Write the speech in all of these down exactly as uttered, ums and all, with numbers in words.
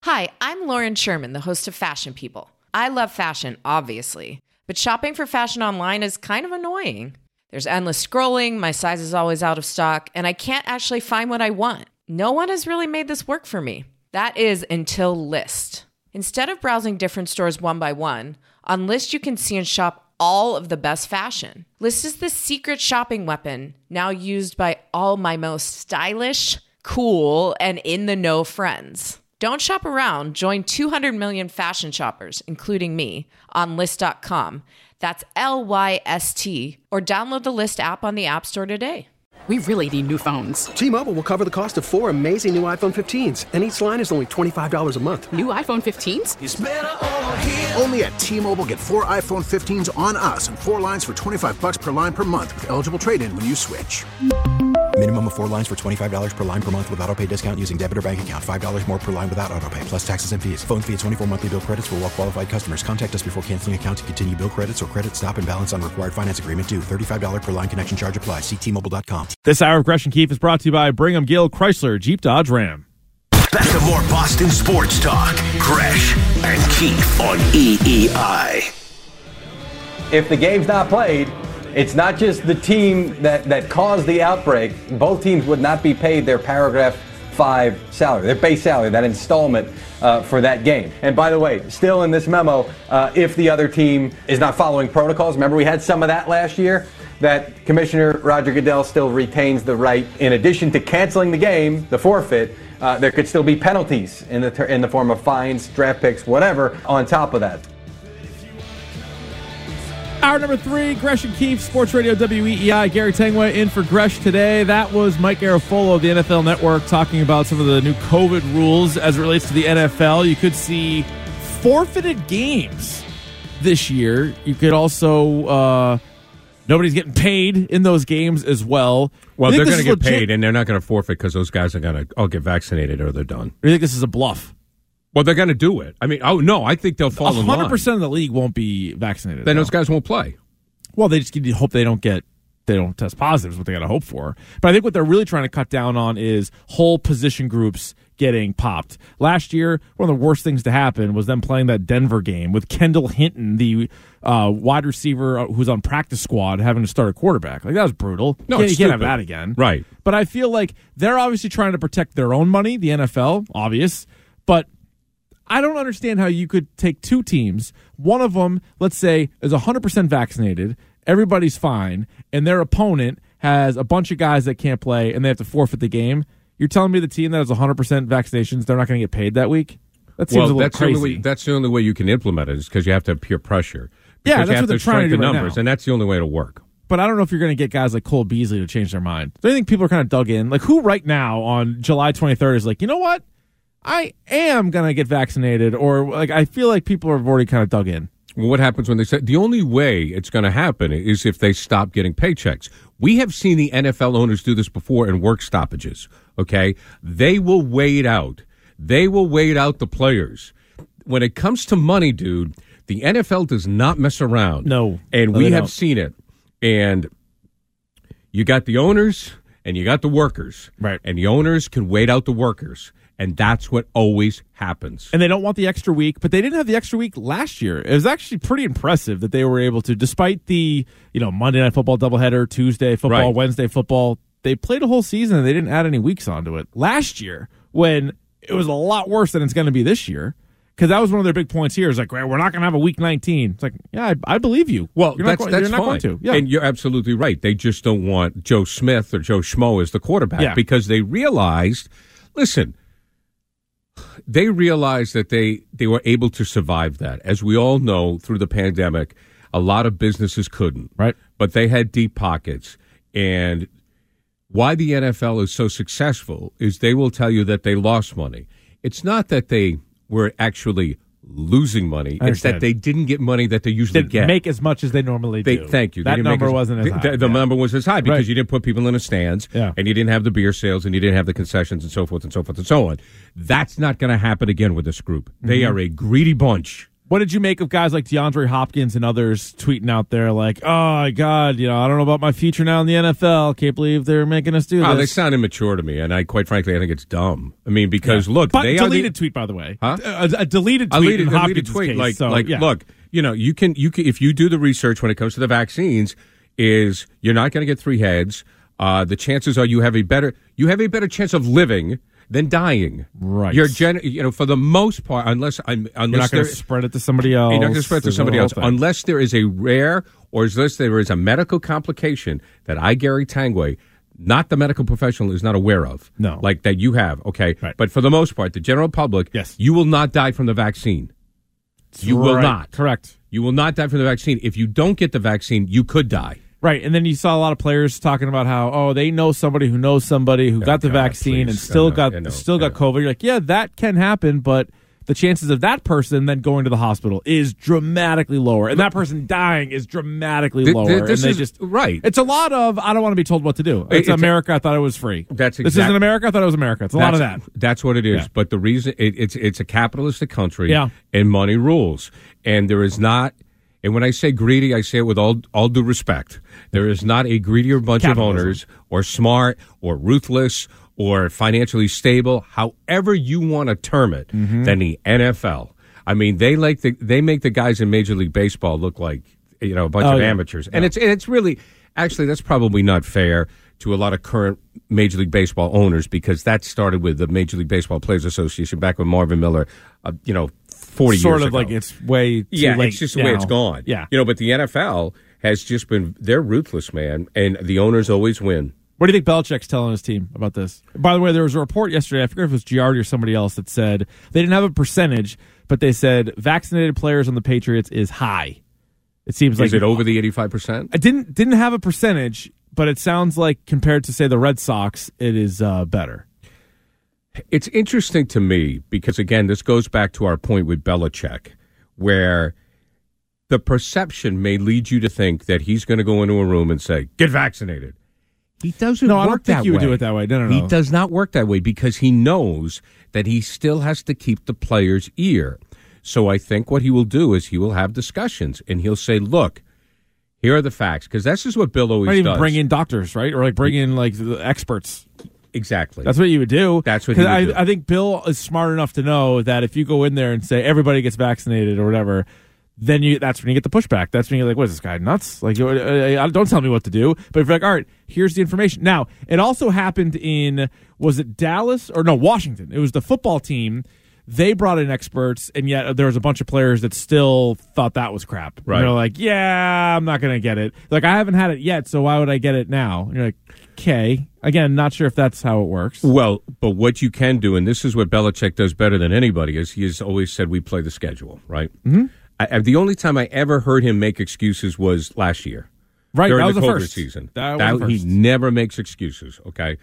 Hi, I'm Lauren Sherman, the host of Fashion People. I love fashion, obviously, but shopping for fashion online is kind of annoying. There's endless scrolling, my size is always out of stock, and I can't actually find what I want. No one has really made this work for me. That is until Lyst. Instead of browsing different stores one by one, on Lyst you can see and shop all of the best fashion. Lyst is the secret shopping weapon, now used by all my most stylish, cool, and in-the-know friends. Don't shop around. Join two hundred million fashion shoppers, including me, on Lyst dot com. That's L Y S T. Or download the Lyst app on the App Store today. We really need new phones. T-Mobile will cover the cost of four amazing new iPhone fifteens, and each line is only twenty-five dollars a month. New iPhone fifteens? It's better over here. Only at T-Mobile, get four iPhone fifteens on us and four lines for twenty-five dollars per line per month with eligible trade-in when you switch. Minimum of four lines for twenty-five dollars per line per month with autopay discount using debit or bank account. five dollars more per line without autopay, plus taxes and fees. Phone fee at twenty-four monthly bill credits for well-qualified customers. Contact us before canceling account to continue bill credits or credit stop and balance on required finance agreement due. thirty-five dollars per line connection charge applies. See T Mobile dot com. This hour of Gresh and Keefe is brought to you by Brigham Gill Chrysler Jeep Dodge Ram. Back to more Boston sports talk. Gresh and Keefe on E E I. If the game's not played, it's not just the team that, that caused the outbreak. Both teams would not be paid their paragraph five salary, their base salary, that installment uh, for that game. And by the way, still in this memo, uh, if the other team is not following protocols, remember we had some of that last year, that Commissioner Roger Goodell still retains the right, in addition to canceling the game, the forfeit, uh, there could still be penalties in the ter- in the form of fines, draft picks, whatever, on top of that. Hour number three, Gresh and Keefe, Sports Radio W E E I. Gary Tangway in for Gresh today. That was Mike Garafolo of the N F L Network talking about some of the new COVID rules as it relates to the N F L. You could see forfeited games this year. You could also, uh, nobody's getting paid in those games as well. Well, they're going to get legit? paid, and they're not going to forfeit because those guys are going to all get vaccinated or they're done. Or do you think this is a bluff? Well, they're going to do it. I mean, oh, no, I think they'll fall in line. one hundred percent of the league won't be vaccinated. Then though. those guys won't play. Well, they just hope they don't get they don't test positive is what they got to hope for. But I think what they're really trying to cut down on is whole position groups getting popped. Last year, one of the worst things to happen was them playing that Denver game with Kendall Hinton, the uh, wide receiver who's on practice squad, having to start a quarterback. Like, that was brutal. No, you can't, it's you can't have stupid. that again. Right. But I feel like they're obviously trying to protect their own money, the N F L, obvious. But I don't understand how you could take two teams, one of them, let's say, is one hundred percent vaccinated, everybody's fine, and their opponent has a bunch of guys that can't play, and they have to forfeit the game. You're telling me the team that has one hundred percent vaccinations, they're not going to get paid that week? That seems well, a little that's crazy. The only way, that's the only way you can implement it is because you have to have peer pressure. Yeah, Because that's you have what they're to trying to do the right numbers, now. and that's the only way it'll work. But I don't know if you're going to get guys like Cole Beasley to change their mind. Do you think people are kind of dug in? Like, who right now on July twenty-third is like, you know what? I am going to get vaccinated, or like I feel like people have already kind of dug in. Well, what happens when they say the only way it's going to happen is if they stop getting paychecks? We have seen the N F L owners do this before in work stoppages. Okay, they will wait out. They will wait out the players. When it comes to money, dude, the N F L does not mess around. No, and no, we they have don't. seen it. And you got the owners and you got the workers, right? And the owners can wait out the workers. And that's what always happens. And they don't want the extra week, but they didn't have the extra week last year. It was actually pretty impressive that they were able to, despite the, you know, Monday Night Football doubleheader, Tuesday football, Right. Wednesday football, they played a whole season and they didn't add any weeks onto it. Last year, when it was a lot worse than it's going to be this year, because that was one of their big points here, is like, we're not going to have a week nineteen. It's like, yeah, I, I believe you. Well, you're that's, not, go- that's you're not fine. going to. Yeah. And you're absolutely right. They just don't want Joe Smith or Joe Schmo as the quarterback Yeah. because they realized, listen, they realized that they, they were able to survive that. As we all know, through the pandemic, a lot of businesses couldn't. Right. But they had deep pockets. And why the N F L is so successful is they will tell you that they lost money. It's not that they were actually losing money. I It's that understand. they didn't get money that they usually Didn't get. make as much as they normally They, do. thank you. They That didn't make number as- wasn't as the, high. The, the yeah. number was as high because Right. you didn't put people in the stands, Yeah. and you didn't have the beer sales, and you didn't have the concessions, and so forth and so forth and so on. That's not going to happen again with this group. They Mhm. are a greedy bunch. What did you make of guys like DeAndre Hopkins and others tweeting out there like, oh, my God, you know, I don't know about my future now in the N F L. Can't believe they're making us do this. Oh, they sound immature to me, and I, quite frankly, I think it's dumb. I mean, because, yeah. look, but they deleted are the, tweet, by the way. Huh? A, a deleted tweet a deleted, in deleted Hopkins' tweet. case. Like, so, like yeah. look, you know, you can, you can, if you do the research when it comes to the vaccines, is you're not going to get three heads. Uh, the chances are you have a better, you have a better chance of living than dying. Right. You're gen- you know, for the most part, unless I'm, unless you're not going to spread it to somebody else. You're not going to spread it to somebody else thing. unless there is a rare or unless there is a medical complication that I, Gary Tangway, not the medical professional, is not aware of. No. Like that you have, okay? Right. But for the most part, the general public, yes. you will not die from the vaccine. You right. will not. Correct. You will not die from the vaccine. If you don't get the vaccine, you could die. Right, and then you saw a lot of players talking about how, oh, they know somebody who knows somebody who Oh, got the God, vaccine please. and still I know, got I know, still I got know. COVID. You're like, yeah, that can happen, but the chances of that person then going to the hospital is dramatically lower, and that person dying is dramatically Th- lower. th- this and they is- just right. It's a lot of I don't want to be told what to do. It's, It's a- America. I thought it was free. That's This exact- isn't America. I thought it was America. It's a lot of that. That's what it is. Yeah. But the reason it, it's it's a capitalistic country, Yeah. and money rules, and there is not. And when I say greedy, I say it with all all due respect. There is not a greedier bunch Capitalism. of owners, or smart, or ruthless, or financially stable, however you want to term it, Mm-hmm. than the N F L. I mean, they like the they make the guys in Major League Baseball look like you know a bunch Oh, of yeah. amateurs, and it's and it's really actually that's probably not fair to a lot of current Major League Baseball owners, because that started with the Major League Baseball Players Association back with Marvin Miller, uh, you know, forty Sort years of ago. like it's way too yeah, late it's just the way now. it's gone. Yeah. You know, but the N F L has just been, they're ruthless, man, and the owners always win. What do you think Belichick's telling his team about this? By the way, there was a report yesterday, I forget if it was Giardi or somebody else, that said they didn't have a percentage, but they said vaccinated players on the Patriots is high. It seems like Is it over the eighty-five percent? I didn't didn't have a percentage, but it sounds like compared to say the Red Sox, it is uh, better. It's interesting to me because, again, this goes back to our point with Belichick, where the perception may lead you to think that he's going to go into a room and say, get vaccinated. He doesn't No, work I don't think that he would way. do it that way. No, no, He no. does not work that way because he knows that he still has to keep the player's ear. So I think what he will do is he will have discussions and he'll say, look, here are the facts. Because this is what Bill always Might even does. bring in doctors, right? Or like bring in like the experts. Exactly. That's what you would do. That's what he 'Cause would I, do. I think Bill is smart enough to know that if you go in there and say everybody gets vaccinated or whatever, then you that's when you get the pushback. That's when you're like, what is this guy nuts? Like, uh, uh, don't tell me what to do. But if you're like, all right, here's the information. Now, it also happened in, was it Dallas? Or no, Washington. It was the football team. They brought in experts, and yet there was a bunch of players that still thought that was crap. Right. And they're like, yeah, I'm not going to get it. Like, I haven't had it yet, so why would I get it now? And you're like, okay. Again, not sure if that's how it works. Well, but what you can do, and this is what Belichick does better than anybody, is he has always said we play the schedule, right? Mm-hmm. I, I, the only time I ever heard him make excuses was last year. Right, during that was the the COVID first. season. That was That- the he first. never makes excuses, okay?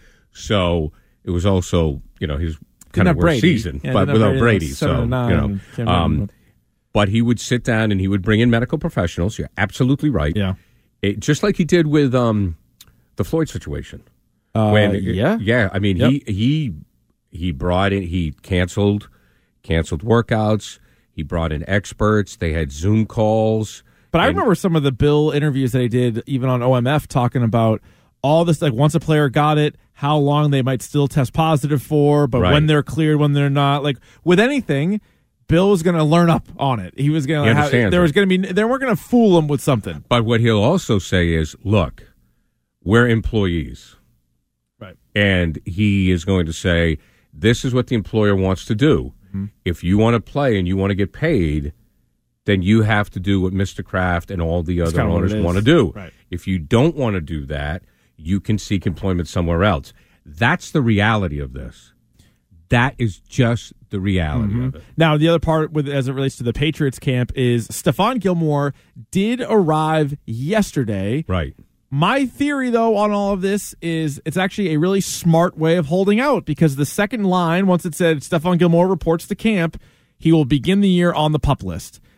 So it was also, you know, his kind have of worst Brady. season, Yeah, but didn't have without Brady, Brady. like So, seven you and nine, know, can't remember. um, but he would sit down and he would bring in medical professionals. You're absolutely right. Yeah. It, just like he did with um, the Floyd situation. Uh, When yeah. yeah, I mean Yep. he he he brought in he canceled canceled workouts. He brought in experts. They had Zoom calls. But I And- remember some of the Bill interviews that he did, even on O M F, talking about all this, like once a player got it, how long they might still test positive for, but Right. when they're cleared, when they're not. Like with anything, Bill was going to learn up on it. He was going He to have, understands there it. was going to be, they weren't going to fool him with something. But what he'll also say is, look, we're employees. Right. And he is going to say, this is what the employer wants to do. Mm-hmm. If you want to play and you want to get paid, then you have to do what Mister Kraft and all the other kinda what owners it is. want to do. Right. If you don't want to do that, you can seek employment somewhere else. That's the reality of this. That is just the reality Mm-hmm. of it. Now, the other part with as it relates to the Patriots camp is Stephon Gilmore did arrive yesterday. Right. My theory, though, on all of this is it's actually a really smart way of holding out because the second line, once it said Stephon Gilmore reports to camp, he will begin the year on the PUP list.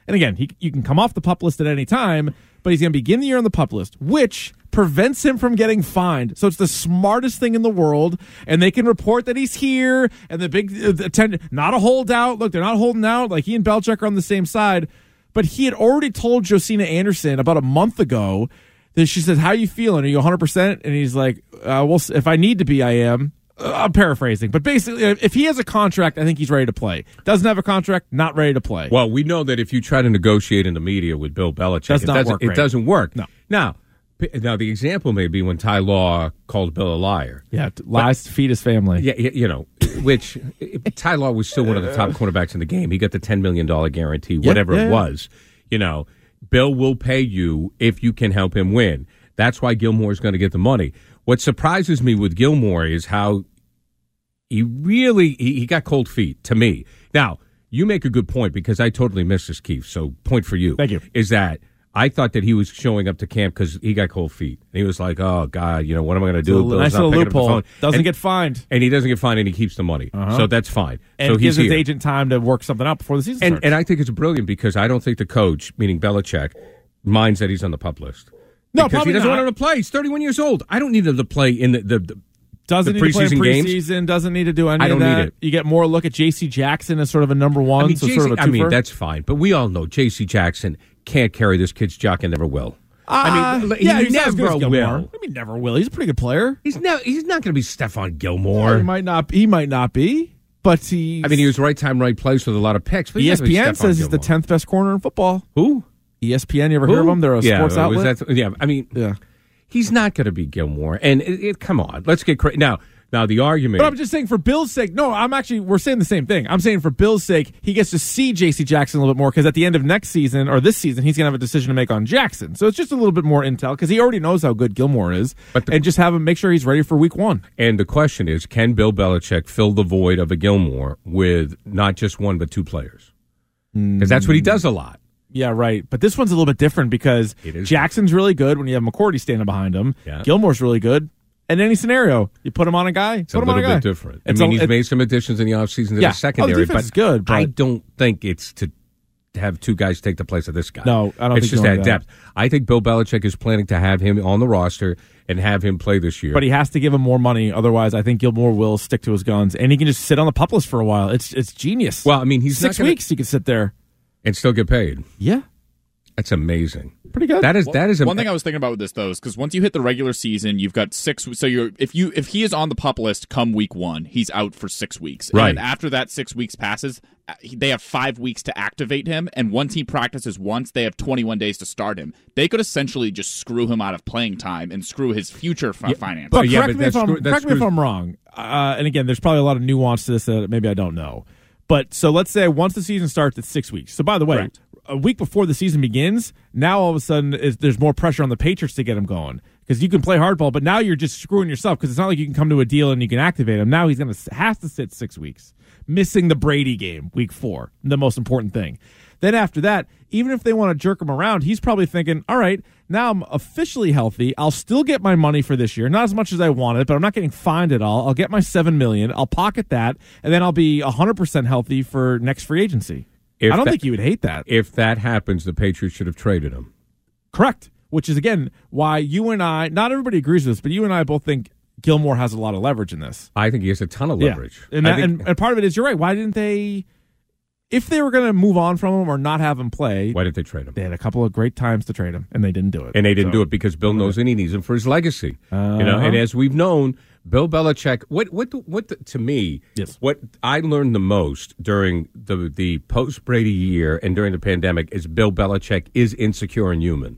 And again, he, you can come off the PUP list at any time, but he's going to begin the year on the PUP list, which prevents him from getting fined. So it's the smartest thing in the world, and they can report that he's here, and the big uh, the attend- not a holdout. Look, they're not holding out. Like, he and Belichick are on the same side. But he had already told Josina Anderson about a month ago that she said, how are you feeling? Are you one hundred percent? And he's like, uh, well, if I need to be, I am. Uh, I'm paraphrasing. But basically, if he has a contract, I think he's ready to play. Doesn't have a contract, not ready to play. Well, we know that if you try to negotiate in the media with Bill Belichick, Does it, not doesn't, work it great. doesn't work. No. Now, now, the example may be when Ty Law called Bill a liar. Yeah, lies to feed his family. Yeah, you know, which Ty Law was still one of the top cornerbacks in the game. He got the ten million dollars guarantee, whatever yeah, yeah, it was. You know, Bill will pay you if you can help him win. That's why Gilmore's going to get the money. What surprises me with Gilmore is how he really he, he got cold feet to me. Now, you make a good point because I totally missed this, Keith. So, point for you. Thank you. Is that I thought that he was showing up to camp because he got cold feet. And he was like, oh, God, you know, what am I going to do? It's a Bill's nice not little picking up the loophole. phone. Doesn't And- get fined. And he doesn't get fined and he keeps the money. Uh-huh. So that's fine. And so gives he's his here. agent time to work something out before the season And, starts. and I think it's brilliant because I don't think the coach, meaning Belichick, minds that he's on the PUP list. No, because probably he doesn't not. want him to play. He's thirty-one years old. I don't need him to play in the, the, the Doesn't the need to play in preseason games. preseason. Doesn't need to do any I don't of that. need it. You get more look at J C Jackson as sort of a number one, I mean, so J C, sort of a I mean, twofer. that's fine. But we all know J C Jackson can't carry this kid's jock and never will. I mean, Uh, he yeah, he's not as good never as Gilmore. will. I mean, never will. He's a pretty good player. He's never. He's not going to be Stephon Gilmore. He might not. He might not be, but he. I mean, he was right time, right place with a lot of picks. But E he's S not gonna P be N Stephon says he's the Gilmore. tenth best corner in football. Who? E S P N. You ever Who? heard of him? They're a yeah, sports was outlet. that- yeah, I mean, yeah. he's not going to be Gilmore. And it, it, come on, let's get cra- now. Now the argument. But I'm just saying, for Bill's sake, no, I'm actually, we're saying the same thing. I'm saying for Bill's sake, he gets to see J C Jackson a little bit more because at the end of next season, or this season, he's going to have a decision to make on Jackson. So it's just a little bit more intel because he already knows how good Gilmore is. But the- and just have him make sure he's ready for week one. And the question is, can Bill Belichick fill the void of a Gilmore with not just one but two players? Because that's what he does a lot. Yeah, right. But this one's a little bit different because It is Jackson's really good when you have McCourty standing behind him. Yeah. Gilmore's really good. In any scenario, you put him on a guy, It's put a him on a little guy. bit different. I It's mean, a- he's it- made some additions in the offseason to Yeah. the secondary, Oh, the defense but is good, but- I don't think it's to have two guys take the place of this guy. No, I don't it's think just you that want that. depth. I think Bill Belichick is planning to have him on the roster and have him play this year. But he has to give him more money. Otherwise, I think Gilmore will stick to his guns. And he can just sit on the pup list for a while. It's it's genius. well, I mean, he's Six not gonna- weeks he could sit there. and still get paid. Yeah. That's amazing. Pretty good. That is that is a, One thing I was thinking about with this though is because once you hit the regular season, you've got six. So you're if you if he is on the PUP list come week one, he's out for six weeks. Right. And after that six weeks passes, uh, he- they have five weeks to activate him. And once he practices once, they have twenty-one days to start him. They could essentially just screw him out of playing time and screw his future fi- finances. But yeah, correct, but me, if that's I'm, screw- that correct me if screws- I'm wrong. Uh, and again, there's probably a lot of nuance to this that maybe I don't know. But so let's say once the season starts, it's six weeks. So by the way, Correct. a week before the season begins, now all of a sudden is, there's more pressure on the Patriots to get him going because you can play hardball, but now you're just screwing yourself because it's not like you can come to a deal and you can activate him. Now he's going to has to sit six weeks, missing the Brady game week four, the most important thing. Then after that, even if they want to jerk him around, he's probably thinking, all right, now I'm officially healthy. I'll still get my money for this year. Not as much as I wanted, but I'm not getting fined at all. I'll get my seven million dollars. I'll pocket that, and then I'll be one hundred percent healthy for next free agency. If I don't that- think you would hate that. If that happens, the Patriots should have traded him. Correct. Which is, again, why you and I, not everybody agrees with this, but you and I both think Gilmore has a lot of leverage in this. I think he has a ton of leverage. Yeah. And, I that, think- and, and part of it is, you're right. Why didn't they, if they were going to move on from him or not have him play, why did they trade him? they had a couple of great times to trade him, and they didn't do it. And they didn't So- do it because Bill knows that he needs him for his legacy. You know, Uh-huh. and as we've known, Bill Belichick. What what the, what the, to me? Yes. What I learned the most during the the post Brady year and during the pandemic is Bill Belichick is insecure and human.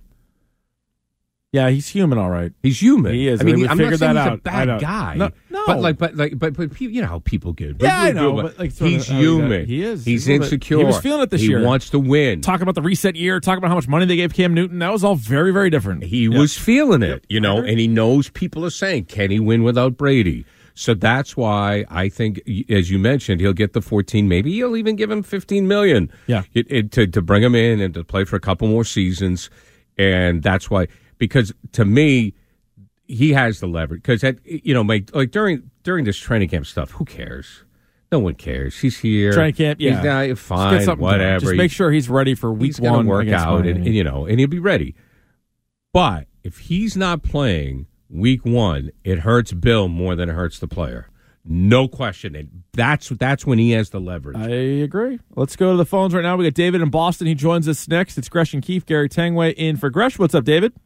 Yeah, he's human, all right. He's human. He is. I mean, We I'm figured not saying that he's out. a I bad know. guy. No, no. But like, but like, but but you know how people get. Yeah, I know, but, like, sort of he's how he got- human. he is. He's He's a little bit- insecure. he was feeling it this he year. He wants to win. Talking about the reset year, talking about how much money they gave Cam Newton, that was all very, very different. He Yep. was feeling it, Yep. you know, I agree. and he knows people are saying, can he win without Brady? So that's why I think, as you mentioned, he'll get the fourteen. Maybe he'll even give him fifteen million. Yeah. it, it, to to bring him in and to play for a couple more seasons, and that's why. Because to me, he has the leverage. Because you know, like, like during during this training camp stuff, who cares? No one cares. He's here. Training camp, yeah. He's now, Just fine, get something whatever. done. Just make sure he's ready for week he's gonna one. work against out, and, Miami. and, you know, and he'll be ready. But if he's not playing week one, it hurts Bill more than it hurts the player. No question. And that's that's when he has the leverage. I agree. Let's go to the phones right now. We got David in Boston. He joins us next. It's Gresh and Keefe, Gary Tangway in for Gresh. What's up, David?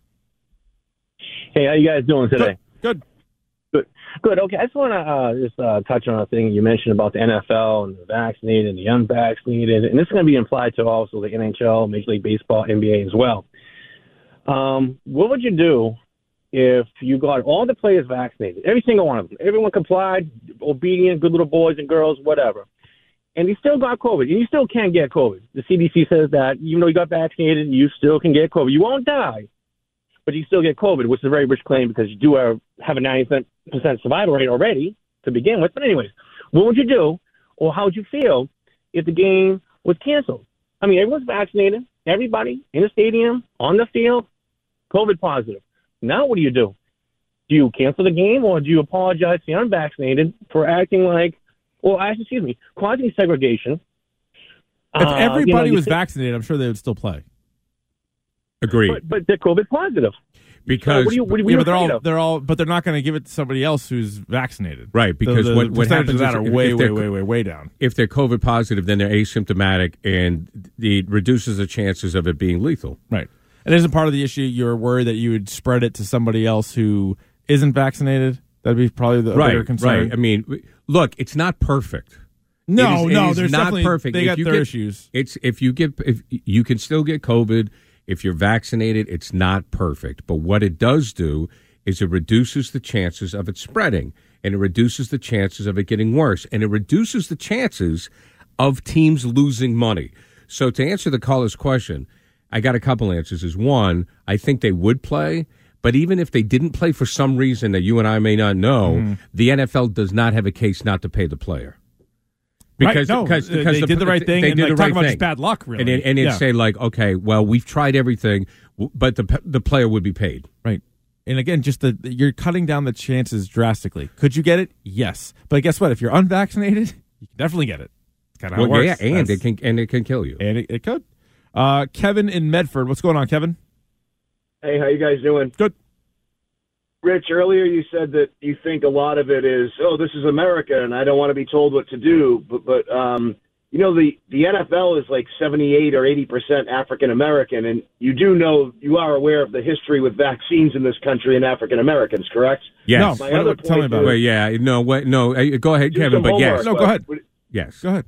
Hey, how you guys doing today? Good. Good. Good. Okay, I just want to uh, just uh, touch on a thing you mentioned about the N F L and the vaccinated and the unvaccinated, and this is going to be implied to also the N H L, Major League Baseball, N B A as well. Um, what would you do if you got all the players vaccinated, every single one of them, everyone complied, obedient, good little boys and girls, whatever, and you still got COVID, and you still can't get COVID? The C D C says that even though you got vaccinated, you still can get COVID. You won't die, but you still get COVID, which is a very rich claim because you do have, have a ninety percent survival rate already to begin with. But anyways, what would you do, or how would you feel if the game was canceled? I mean, everyone's vaccinated, everybody in the stadium, on the field, COVID positive. Now what do you do? Do you cancel the game, or do you apologize to the unvaccinated for acting like, well, actually, excuse me, causing segregation? If Uh, everybody you know, you was think- vaccinated, I'm sure they would still play. Agree. But, but they're COVID positive. Because so what do you, what are Yeah, you but they're afraid all of? they're all, but they're not going to give it to somebody else who's vaccinated. Right, because the, the what, what percentages happens of that is are if- way, if way, they're- way, way, way down. If they're COVID positive, then they're asymptomatic, and it reduces the chances of it being lethal. Right. And isn't part of the issue you're worried that you would spread it to somebody else who isn't vaccinated? That'd be probably the right, bigger concern. right. I mean, look, it's not perfect. No, it is, no, it is there's not definitely perfect. they If got you their get- issues. It's if you get if you can still get COVID if you're vaccinated. It's not perfect, but what it does do is it reduces the chances of it spreading, and it reduces the chances of it getting worse, and it reduces the chances of teams losing money. So to answer the caller's question, I got a couple answers. Is one, I think they would play, but even if they didn't play for some reason that you and I may not know, Mm-hmm. the N F L does not have a case not to pay the player. Right, no, because, uh, because they the, did the right thing, They and, did like, the talk right about thing. just bad luck, really. And it, and it'd Yeah. say like, okay, well, we've tried everything, w- but the the player would be paid. Right. And again, just the you're cutting down the chances drastically. Could you get it? Yes. But guess what? If you're unvaccinated, you can definitely get it. It's kind of Well, how it yeah, works. and That's- it can and it can kill you. and it, it could. Uh, Kevin in Medford, what's going on, Kevin? Hey, how you guys doing? Good. Rich, earlier you said that you think a lot of it is, oh, this is America, and I don't want to be told what to do. But, but um, you know, the, the N F L is like seventy-eight or eighty percent African American, and you do know, you are aware of the history with vaccines in this country and African Americans, correct? Yes. No, My what- other what- tell me point about is- Well, yeah, no, what, no. uh, Go ahead, Do Kevin. some But yes, homework, No, go but- ahead. but- yes. Go ahead.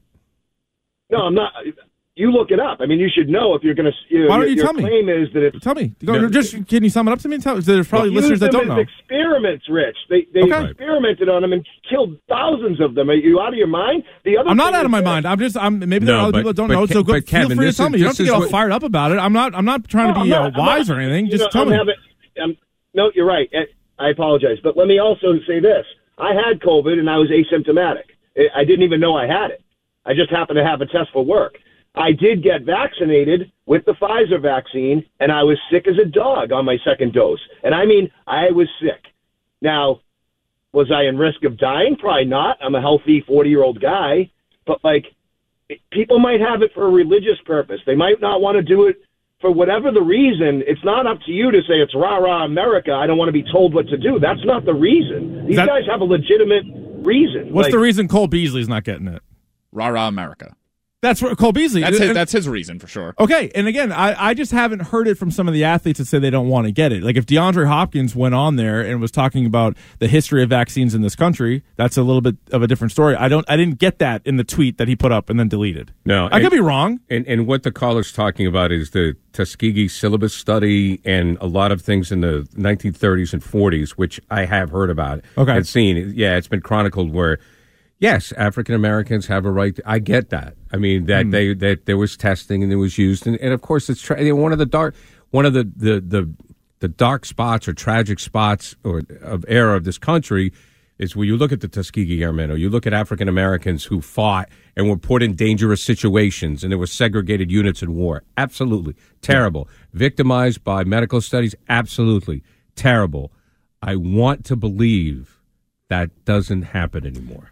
No, I'm not. You look it up. I mean, you should know if you're going to. Why don't you your tell me? claim is that it's. Tell me. Go, No. just can you sum it up to me? Tell, there's probably Use listeners that them don't as know. experiments, Rich. They they Okay. experimented on them and killed thousands of them. Are you out of your mind? The other I'm not thing out of is my this. mind. I'm just. I'm maybe there No, are other but- people that don't but know. Ke- So go, but feel Kevin, free to this tell is- me. You don't this have to is get all what- fired up about it. I'm not. I'm not trying No, to I'm be not- uh, I'm wise not- or anything. you Just know, tell I'm me. having- I'm- no, you're right. I apologize, but let me also say this: I had COVID and I was asymptomatic. I didn't even know I had it. I just happened to have a test for work. I did get vaccinated with the Pfizer vaccine, and I was sick as a dog on my second dose. And I mean, I was sick. Now, was I in risk of dying? Probably not. I'm a healthy forty-year-old guy. But, like, people might have it for a religious purpose. They might not want to do it for whatever the reason. It's not up to you to say it's rah-rah America. I don't want to be told what to do. That's not the reason. These That- guys have a legitimate reason. What's Like, the reason Cole Beasley's not getting it? Rah rah America. That's what Cole Beasley. That's his, and- that's his reason for sure. Okay, and again, I, I just haven't heard it from some of the athletes that say they don't want to get it. Like if DeAndre Hopkins went on there and was talking about the history of vaccines in this country, that's a little bit of a different story. I don't, I didn't get that in the tweet that he put up and then deleted. No, I could be wrong. And and what the caller's talking about is the Tuskegee syllabus study and a lot of things in the nineteen thirties and forties, which I have heard about Okay. and seen. Yeah, it's been chronicled where. Yes, African Americans have a right. To, I get that. I mean that Hmm. they that there was testing and it was used, and, and of course it's tra- one of the dark, one of the, the the the dark spots or tragic spots or of era of this country is where you look at the Tuskegee Airmen or you look at African Americans who fought and were put in dangerous situations, and there were segregated units in war. Absolutely terrible. Victimized by medical studies. Absolutely terrible. I want to believe that doesn't happen anymore.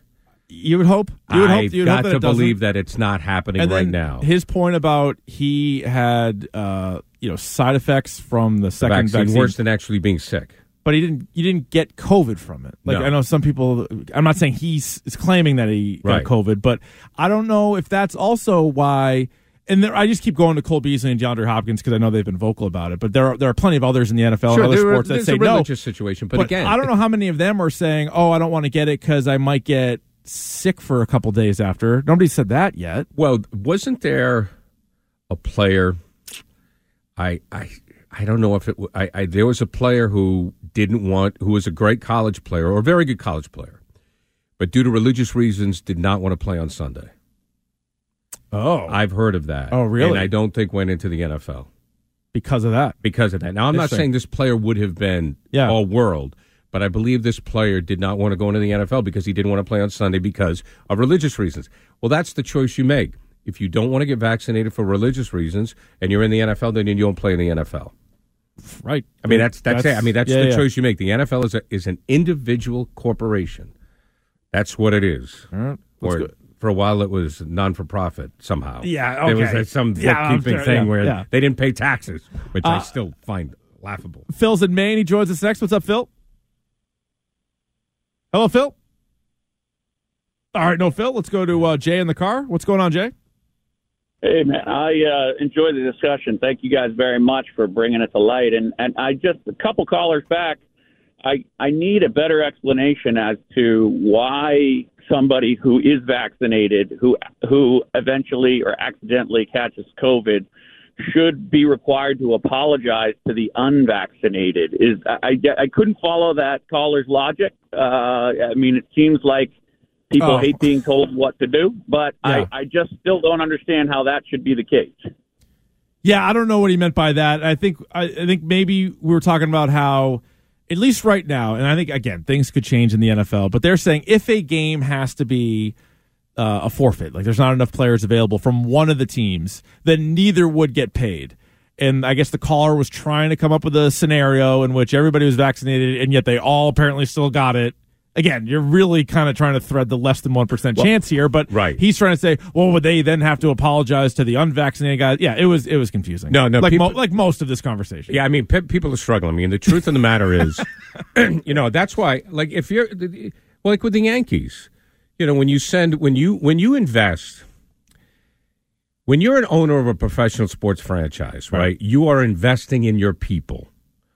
You would hope. You would I've hope, you would got hope that to it doesn't. believe that it's not happening And right then now. His point about he had uh, you know side effects from the second vaccine, vaccine, worse than actually being sick. but he didn't. You didn't get COVID from it. Like No. I know some people. I'm not saying he's is claiming that he Right. got COVID, but I don't know if that's also why. And there, I just keep going to Cole Beasley and DeAndre Hopkins because I know they've been vocal about it. But there are there are plenty of others in the N F L Sure, and other there are- sports that there's say a no. religious situation, but, again, I don't know how many of them are saying, "Oh, I don't want to get it because I might get sick for a couple days after." Nobody said that yet. Well, wasn't there a player? I I I don't know if it. w- I, I there was a player who didn't want, who was a great college player or a very good college player, but due to religious reasons, did not want to play on Sunday. Oh, I've heard of that. Oh, really? And I don't think went into the N F L because of that. because of that. Now, I'm not Interesting. saying this player would have been Yeah. all world, but I believe this player did not want to go into the N F L because he didn't want to play on Sunday because of religious reasons. Well, that's the choice you make. If you don't want to get vaccinated for religious reasons and you're in the N F L, then you don't play in the N F L. Right. I mean, that's that's, it. I mean, that's yeah, the yeah. choice you make. The N F L is a, is an individual corporation. That's what it is. All right. Let's Or go. for a while, it was non-for-profit somehow. Yeah, There was okay. uh, some Yeah, I'm bookkeeping sure, thing yeah, where yeah. they didn't pay taxes, which I Uh, still find laughable. Phil's in Maine. He joins us next. What's up, Phil? Hello, Phil. All right, no, Phil. Let's go to uh, Jay in the car. What's going on, Jay? Hey, man, I uh, enjoy the discussion. Thank you guys very much for bringing it to light. And, and I just, a couple callers back, I, I need a better explanation as to why somebody who is vaccinated, who who eventually or accidentally catches COVID, should be required to apologize to the unvaccinated. Is I, I, I couldn't follow that caller's logic. Uh, I mean, it seems like people Oh. hate being told what to do, but Yeah. I, I just still don't understand how that should be the case. Yeah, I don't know what he meant by that. I think I, I think maybe we were talking about how, at least right now, and I think again things could change in the N F L, but they're saying if a game has to be uh, a forfeit, like there's not enough players available from one of the teams, then neither would get paid. And I guess the caller was trying to come up with a scenario in which everybody was vaccinated and yet they all apparently still got it. Again, you're really kind of trying to thread the less than one percent Well, chance here, but right. he's trying to say, well, would they then have to apologize to the unvaccinated guys? Yeah, it was it was confusing. No, no, like people- mo- like most of this conversation. Yeah, I mean, pe- people are struggling. I mean, the truth of the matter is, you know, that's why, like, if you're, well, like with the Yankees, you know, when you send, when you, when you invest, when you're an owner of a professional sports franchise, right, Right. you are investing in your people.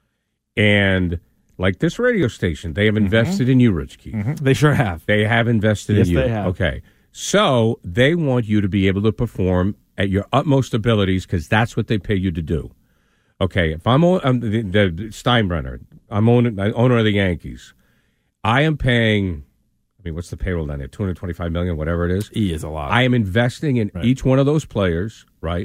And like this radio station, they have invested in you, Rich Keefe. Mhm. They sure have. They have invested Yes, in you. they have. Okay. So they want you to be able to perform at your utmost abilities because that's what they pay you to do. Okay. If I'm, I'm the, the Steinbrenner, I'm owner, owner of the Yankees. I am paying, I mean, what's the payroll down there? two hundred twenty-five million dollars, whatever it is. E is a lot. I am investing in Right. each one of those players, right,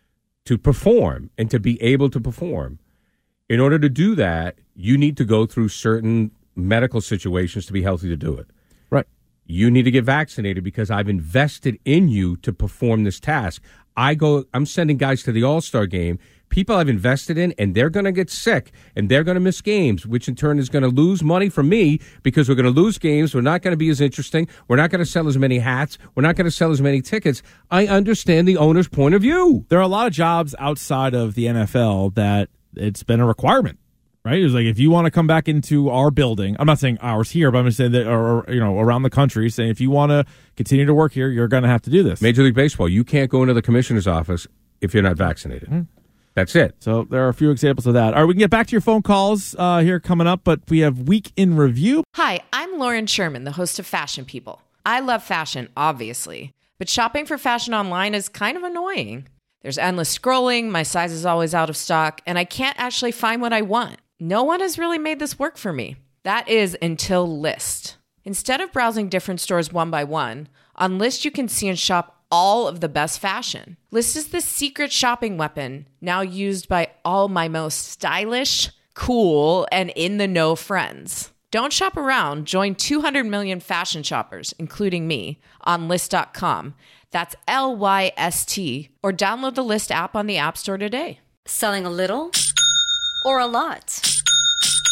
to perform and to be able to perform. In order to do that, you need to go through certain medical situations to be healthy to do it. Right. You need to get vaccinated because I've invested in you to perform this task. I go, I'm sending guys to the All-Star game, people I've invested in, and they're going to get sick, and they're going to miss games, which in turn is going to lose money from me because we're going to lose games. We're not going to be as interesting. We're not going to sell as many hats. We're not going to sell as many tickets. I understand the owner's point of view. There are a lot of jobs outside of the N F L that it's been a requirement, right? It's like if you want to come back into our building, I'm not saying ours here, but I'm just saying that, or, or you know, around the country, saying if you want to continue to work here, you're going to have to do this. Major League Baseball, you can't go into the commissioner's office if you're not vaccinated. Mm-hmm. That's it. So there are a few examples of that. All right, we can get back to your phone calls uh, here coming up, but we have Week in Review. Hi, I'm Lauren Sherman, the host of Fashion People. I love fashion, obviously, but shopping for fashion online is kind of annoying. There's endless scrolling, my size is always out of stock, and I can't actually find what I want. No one has really made this work for me. That is until List. Instead of browsing different stores one by one, on List you can see and shop all of the best fashion. List is the secret shopping weapon now used by all my most stylish, cool, and in-the-know friends. Don't shop around. Join two hundred million fashion shoppers, including me, on list dot com. That's L Y S T, or download the List app on the App Store today. Selling a little or a lot?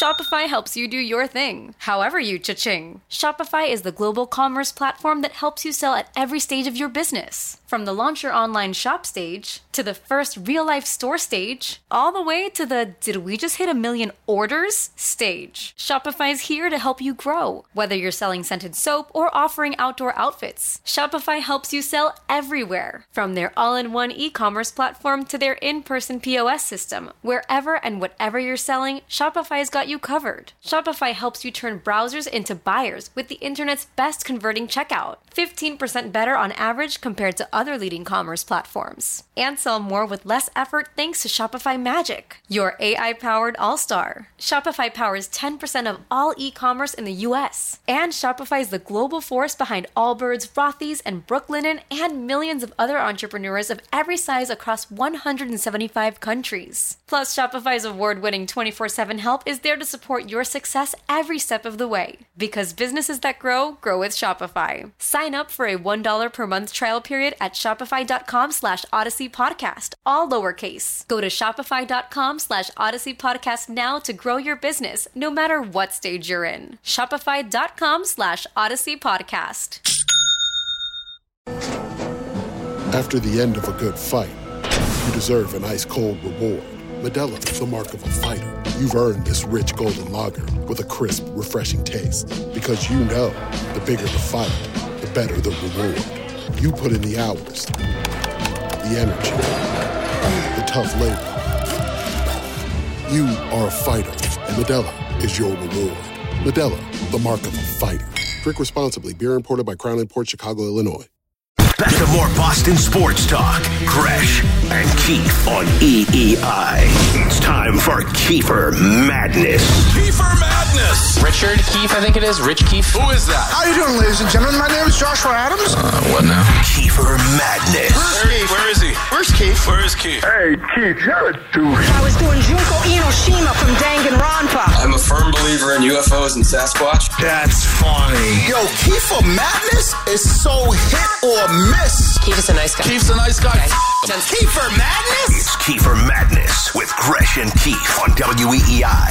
Shopify helps you do your thing, however you cha-ching. Shopify is the global commerce platform that helps you sell at every stage of your business. From the launch your online shop stage, to the first real-life store stage, all the way to the did we just hit a million orders stage. Shopify's here to help you grow. Whether you're selling scented soap or offering outdoor outfits, Shopify helps you sell everywhere. From their all-in-one e-commerce platform to their in-person P O S system, wherever and whatever you're selling, Shopify's got you covered. Shopify helps you turn browsers into buyers with the internet's best converting checkout. fifteen percent better on average compared to other leading commerce platforms. And sell more with less effort thanks to Shopify Magic, your A I-powered all-star. Shopify powers ten percent of all e-commerce in the U S. And Shopify is the global force behind Allbirds, Rothy's, and Brooklinen, and millions of other entrepreneurs of every size across one hundred seventy-five countries. Plus, Shopify's award-winning twenty-four seven help is there to support your success every step of the way. Because businesses that grow, grow with Shopify. Sign up for a one dollar per month trial period at shopify.com slash Odyssey Podcast, all lowercase. Go to shopify.com slash Odyssey Podcast now to grow your business, no matter what stage you're in. Shopify.com slash Odyssey Podcast. After the end of a good fight, you deserve an ice-cold reward. Modelo is the mark of a fighter. You've earned this rich golden lager with a crisp, refreshing taste. Because you know, the bigger the fight, the better the reward. You put in the hours, the energy, the tough labor. You are a fighter, and Modelo is your reward. Modelo, the mark of a fighter. Drink responsibly. Beer imported by Crown Imports, Chicago, Illinois. Back to more Boston sports talk. Gresh and Keefe on E E I. It's time for Kiefer Madness. Kiefer Madness. Richard Keefe, I think it is. Rich Keefe. Who is that? How you doing, ladies and gentlemen? My name is Joshua Adams. Uh, what now? Kiefer Madness. Where's Keefe? Where is he? Where's Keefe? Where is Keefe? Hey, Keefe, you're a douche. I was doing Junko Inoshima from Danganronpa. I'm a firm believer in U F Os and Sasquatch. That's funny. Yo, Kiefer Madness is so hit or miss. Keefe is a nice guy. Keefe's a nice guy. Okay. Kiefer Madness? It's Kiefer Madness with Gresh and Keefe on W E E I.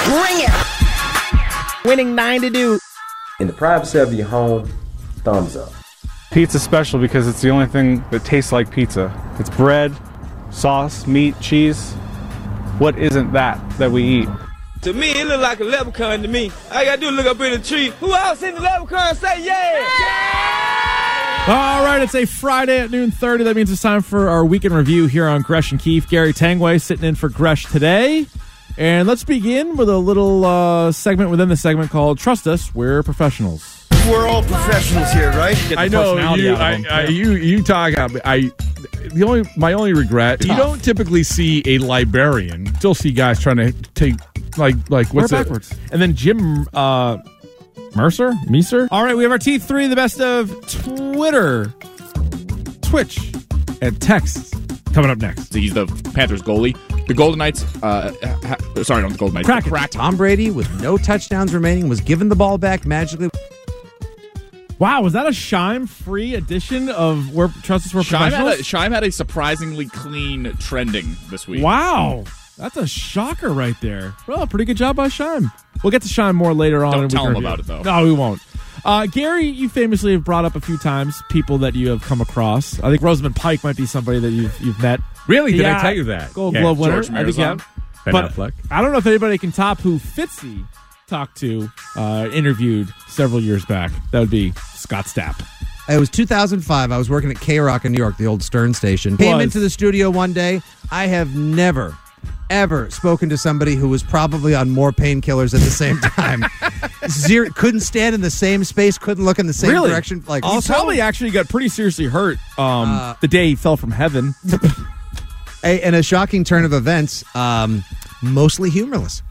I bring it. Winning nine to do. In the privacy of your home, thumbs up. Pizza's special because it's the only thing that tastes like pizza. It's bread, sauce, meat, cheese. What isn't that that we eat? To me, it look like a leprechaun to me. All I gotta do is look up in the tree. Who else in the leprechaun say yeah? Yeah! All right, it's a Friday at noon thirty. That means it's time for our weekend review here on Gresh and Keefe. Gary Tangway sitting in for Gresh today. And let's begin with a little uh, segment within the segment called Trust Us, We're Professionals. We're all professionals here, right? I know you. I, I, you. You talk. I. The only. My only regret. Tough. You don't typically see a librarian. Still see guys trying to take like like what's We're backwards. And then Jim uh, Mercer, Meeser. All right, we have our T three, the best of Twitter, Twitch, and text coming up next. He's the Panthers goalie. The Golden Knights. Uh, ha- sorry, not the Golden Knights. Crack Crack. Tom Brady, with no touchdowns remaining, was given the ball back magically. Wow, was that a Shime-free edition of Where Trust Us We're Shime Professionals? had, a, Shime had a surprisingly clean trending this week. Wow, that's a shocker right there. Well, pretty good job by Shime. We'll get to Shime more later on. Don't in tell him review. about it, though. No, we won't. Uh, Gary, you famously have brought up a few times people that you have come across. I think Rosamund Pike might be somebody that you've, you've met. Really? Did yeah, I tell you that? Gold yeah. Glove winner. George I think, yeah. Ben But Affleck. I don't know if anybody can top who Fitzy talked to, uh, interviewed several years back. That would be Scott Stapp. It was two thousand five. I was working at K-Rock in New York, the old Stern station. Came Was. into the studio one day. I have never, ever spoken to somebody who was probably on more painkillers at the same time. Zero, couldn't stand in the same space, couldn't look in the same Really? direction. Like He also, probably actually got pretty seriously hurt um, Uh, the day he fell from heaven. a, in a shocking turn of events, um, mostly humorless.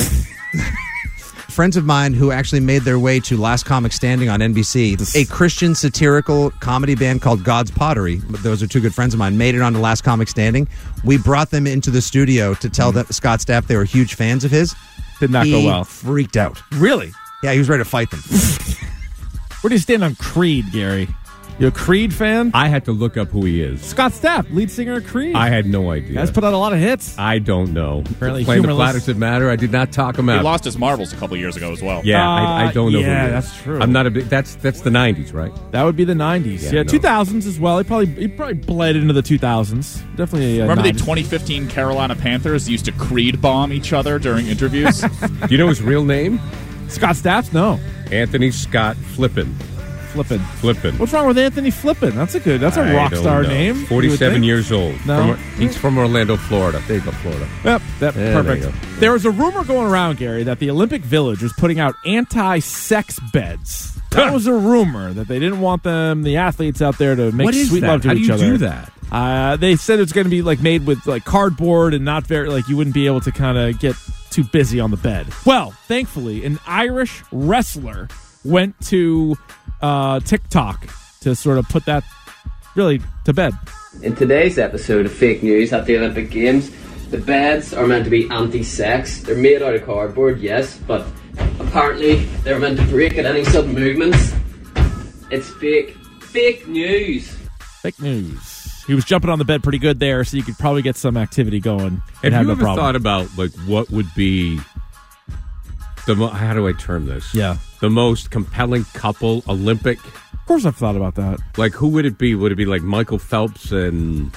Friends of mine who actually made their way to Last Comic Standing on N B C, a Christian satirical comedy band called God's Pottery. Those are two good friends of mine. Made it on to Last Comic Standing. We brought them into the studio to tell that Scott Stapp they were huge fans of his. Did not he go well. Freaked out. Really? Yeah, he was ready to fight them. Where do you stand on Creed, Gary? You a Creed fan? I had to look up who he is. Scott Stapp, lead singer of Creed. I had no idea. Guys put out a lot of hits. I don't know. Apparently Playing the humorless. Platters That Matter. I did not talk him He out. lost his marbles a couple years ago as well. Yeah, Uh, I, I don't know yeah, who he is. that's true. I'm not a big. That's that's the nineties, right? That would be the nineties. Yeah, Yeah, no. two thousands as well. He probably he probably bled into the two thousands. Definitely. A, Remember nineties. the twenty fifteen Carolina Panthers used to Creed bomb each other during interviews? Do you know his real name? Scott Stapp? No. Anthony Scott Flippin. Flippin. Flippin. What's wrong with Anthony Flippin? That's a good. That's a I rock don't star know. name. you would forty-seven think. years old. No. From, he's from Orlando, Florida. There you go, Florida. Yep, that, Yeah, there perfect. you go. There was a rumor going around, Gary, that the Olympic Village was putting out anti-sex beds. That was a rumor that they didn't want them, the athletes out there, to make What is sweet that? love to How do each you other. do that? Uh, they said it's going to be like made with like cardboard and not very like you wouldn't be able to kind of get too busy on the bed. Well, thankfully, an Irish wrestler went to uh, TikTok to sort of put that really to bed. In today's episode of Fake News at the Olympic Games, the beds are meant to be anti-sex. They're made out of cardboard, yes, but apparently they're meant to break at any sudden movements. It's fake. Fake news. Fake news. He was jumping on the bed pretty good there, so you could probably get some activity going. Have have you no ever problem. thought about like what would be the mo- how do I term this? Yeah. The most compelling couple Olympic? Of course I've thought about that. Like who would it be? Would it be like Michael Phelps and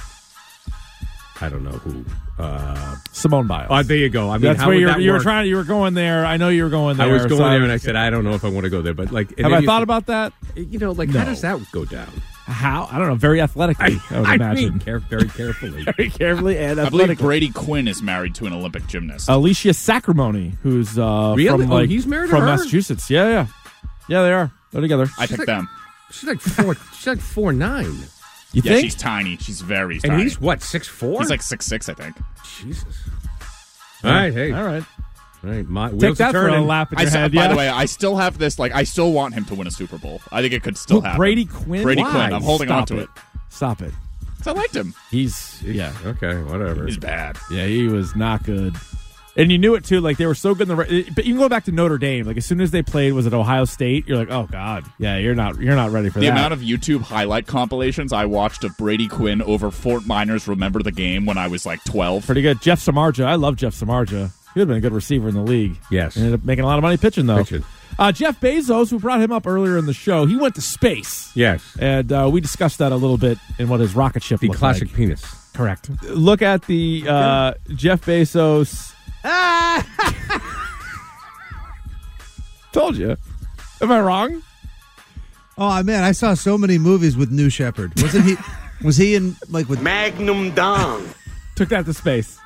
I don't know who. Uh, Simone Biles. Oh, there you go. I mean, That's how where would you're, that you were work? trying. You were going there. I know you were going there. I was going so there and I said, I don't know if I want to go there, but like, and have then I you thought think- about that? You know, like No. how does that go down? How? I don't know. Very athletically, I, would I imagine. mean, care, very carefully. Very carefully and I believe athletically. Brady Quinn is married to an Olympic gymnast. Alicia Sacramone, who's uh, Really? from Oh, like he's married to from her? Massachusetts. Yeah, yeah, yeah. They are. They're together. I picked like- them. She's like four. she's like four nine. You yeah, think? she's tiny. She's very And tiny. he's what, six four? He's like six six, I think. Jesus. All right, hey. All right. All right, my Take wheels that are for a turning. lap in I your s- head. by yeah. the way, I still have this. Like, I still want him to win a Super Bowl. I think it could still Who, happen. Brady Quinn. Brady Why? Quinn. I'm holding on Stop to it. it. Stop it. 'Cause I liked him. He's yeah. Okay, whatever. He's bad. Yeah, he was not good. And you knew it too. Like they were so good in the. re- But you can go back to Notre Dame. Like as soon as they played, was it Ohio State? You're like, oh god, yeah, you're not. You're not ready for The that. amount of YouTube highlight compilations I watched of Brady Quinn over Fort Miners Remember the Game when I was like twelve. Pretty good. Jeff Samardzija. I love Jeff Samardzija. He would have been a good receiver in the league. Yes. Ended up making a lot of money pitching though. Pitching. Uh, Jeff Bezos, we brought him up earlier in the show. He went to space. Yes. And uh, we discussed that a little bit in what his rocket ship The looked classic like. penis. Correct. Look at the uh, Jeff Bezos. Told you. Am I wrong? Oh man, I saw so many movies with New Shepard. Wasn't he? Was he in like with Magnum Dong. Took that to space.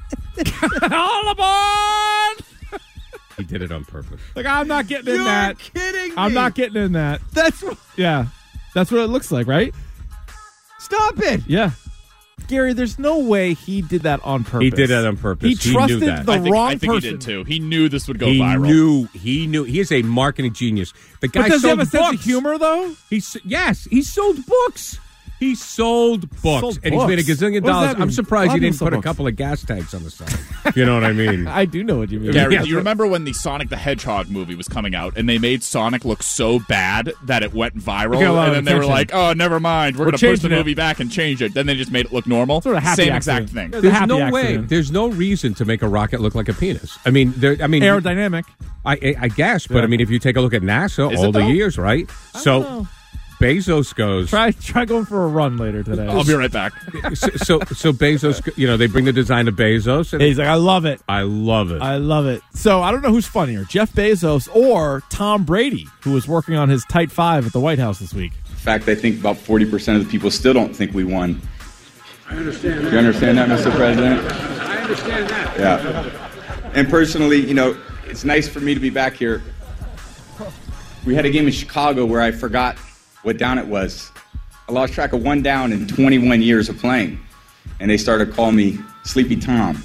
All aboard! He did it on purpose. Like I'm not getting in You're that. kidding me. I'm not getting in that. That's what- Yeah, that's what it looks like, right? Stop it. Yeah. Gary, there's no way he did that on purpose. He did that on purpose. He He knew trusted that. the I think, wrong I think person. he did too. He knew this would go He viral. knew. He knew. He is a marketing genius. The guy But does he sold have a sense books. of humor, though? He s- yes, he sold books. He sold books, Sold and he's made a books. gazillion What does dollars. that I'm mean? surprised A lot he of didn't people put a sell couple of gas tanks on the side. You know what I mean? I do know what you mean. Gary, Yeah. do you remember when the Sonic the Hedgehog movie was coming out and they made Sonic look so bad that it went viral? It got a lot And of then they were attention. like, oh, never mind. We're, We're going to push the changing it. movie back and change it. Then they just made it look normal. Sort of happy Same accident. exact thing. It was a There's happy no way. accident. There's no reason to make a rocket look like a penis. I mean, there. I mean, Aerodynamic. I, I, I guess, but Yeah. I mean, if you take a look at NASA, Is all it, the though? years, right? I So don't know. Bezos goes. Try try going for a run later today. I'll be right back. so, so, so Bezos, you know, they bring the design to Bezos, and He's like, I love it. I love it. I love it. So I don't know who's funnier, Jeff Bezos or Tom Brady, who was working on his tight five at the White House this week. In fact, I think about forty percent of the people still don't think we won. I understand Do that. you understand that, Mister President? I understand that. Yeah. And personally, you know, it's nice for me to be back here. We had a game in Chicago where I forgot what down it was. I lost track of one down in twenty-one years of playing. And they started calling me Sleepy Tom.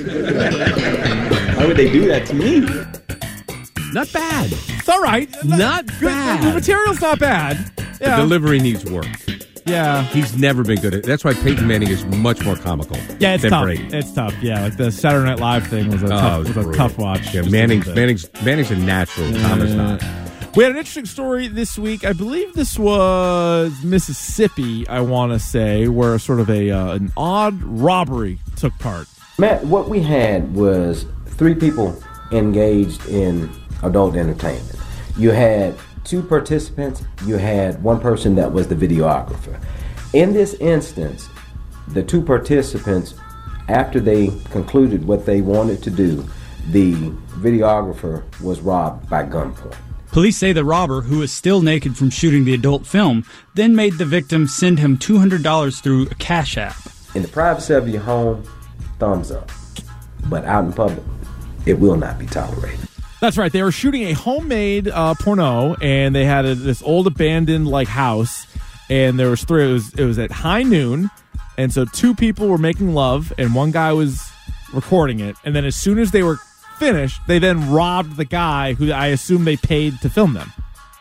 Why would they do that to me? Not bad. It's all right. Not Good. bad. The material's not bad. The Yeah. delivery needs work. Yeah. He's never been good at it. That's why Peyton Manning is much more comical Yeah, it's than tough. Brady. It's tough. Yeah, like the Saturday Night Live thing was a, Oh, tough, it was was a brutal. tough watch. Yeah, Just a Manning's, little bit. Manning's, Manning's a natural. Tom is not. We had an interesting story this week. I believe this was Mississippi, I want to say, where sort of a uh, an odd robbery took part. Matt, what we had was three people engaged in adult entertainment. You had two participants. You had one person that was the videographer. In this instance, the two participants, after they concluded what they wanted to do, the videographer was robbed by gunpoint. Police say the robber, who is still naked from shooting the adult film, then made the victim send him two hundred dollars through a Cash App. In the privacy of your home, thumbs up. But out in public, it will not be tolerated. That's right. They were shooting a homemade uh, porno, and they had a, this old abandoned like house, and there was three. It was, it was at high noon, and so two people were making love, and one guy was recording it. And then as soon as they were finished, they then robbed the guy who I assume they paid to film them.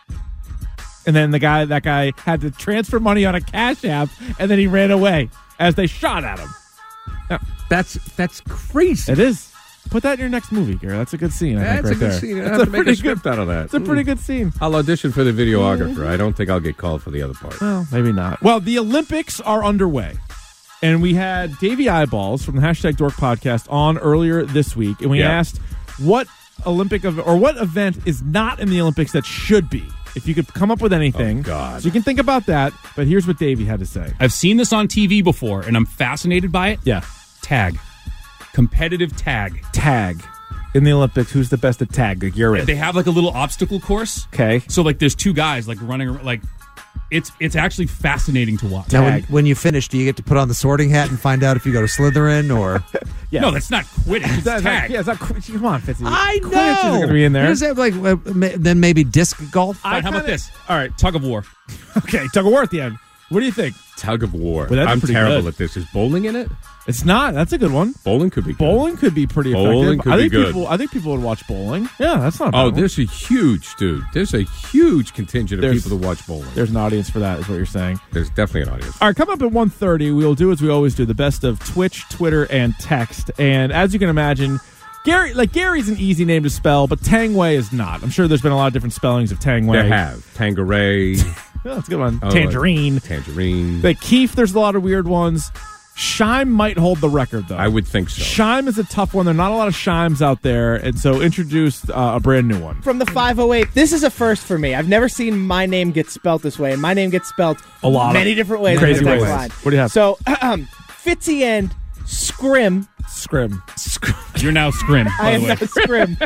And then the guy, that guy had to transfer money on a Cash App, and then he ran away as they shot at him. Now, that's that's crazy. It is. Put that in your next movie, Gary. That's a good scene. I That's think, right a good there. scene. I That's have a to make a pretty script good, out of that. It's a pretty Mm. good scene. I'll audition for the videographer. I don't think I'll get called for the other part. Well, maybe not. Well, the Olympics are underway. And we had Davey Eyeballs from the Hashtag Dork podcast on earlier this week. And we Yeah. asked what Olympic ev- or what event is not in the Olympics that should be. If you could come up with anything. Oh, God. So you can think about that. But here's what Davey had to say. I've seen this on T V before, and I'm fascinated by it. Yeah. Tag. Competitive tag. Tag. In the Olympics, who's the best at tag? Like you're in. They have like a little obstacle course. Okay. So like there's two guys like running ar- like it's it's actually fascinating to watch. Now, when, when you finish, do you get to put on the sorting hat and find out if you go to Slytherin or? Yeah. No, that's not quitting. It's That's not- tag. yeah, it's not. qu- Come on, Fitzy. I know. Quidditch isn't going to be in there. Here's that, like uh, ma- then maybe disc golf. Fine, how about this? All right, tug of war. Okay, tug of war at the end. What do you think? Tug of war. Well, that's I'm pretty terrible good. at this. Is bowling in it? It's not. That's a good one. Bowling could be good. Bowling could be pretty Bowling effective. could I be think good. people. I think people would watch bowling. Yeah, that's not. A bad Oh, one. there's a huge, dude. There's a huge contingent of There's- people that watch bowling. There's an audience for that. Is what you're saying. There's definitely an audience. All right, come up at one thirty. We'll do as we always do, the best of Twitch, Twitter, and text. And as you can imagine, Gary, like Gary's an easy name to spell, but Tangway is not. I'm sure there's been a lot of different spellings of Tangway. They have. Tangeray. Oh, that's a good one. Oh, Tangerine. Tangerine. Like Keith, there's a lot of weird ones. Shime might hold the record, though. I would think so. Shime is a tough one. There are not a lot of Shimes out there, and so introduced uh, a brand new one. From the five oh eight, this is a first for me. I've never seen my name get spelt this way, and my name gets spelt A lot of- many different ways. crazy on the text ways. line. What do you have? So, um, Fitzy and Scrim. Scrim. You're now Scrim, by I the am way. not Scrim.